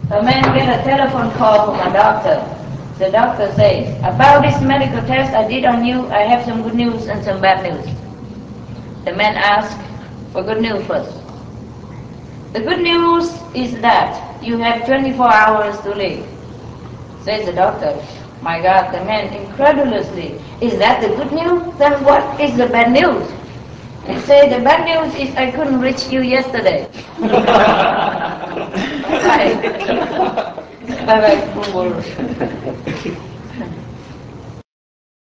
A man get a telephone call from a doctor. The doctor says, about this medical test I did on you, I have some good news and some bad news. The man asks for good news first. The good news is that you have 24 hours to live. Says the doctor. My God, the man incredulously, is that the good news? Then what is the bad news? He said, the bad news is I couldn't reach you yesterday. Bye. Bye bye.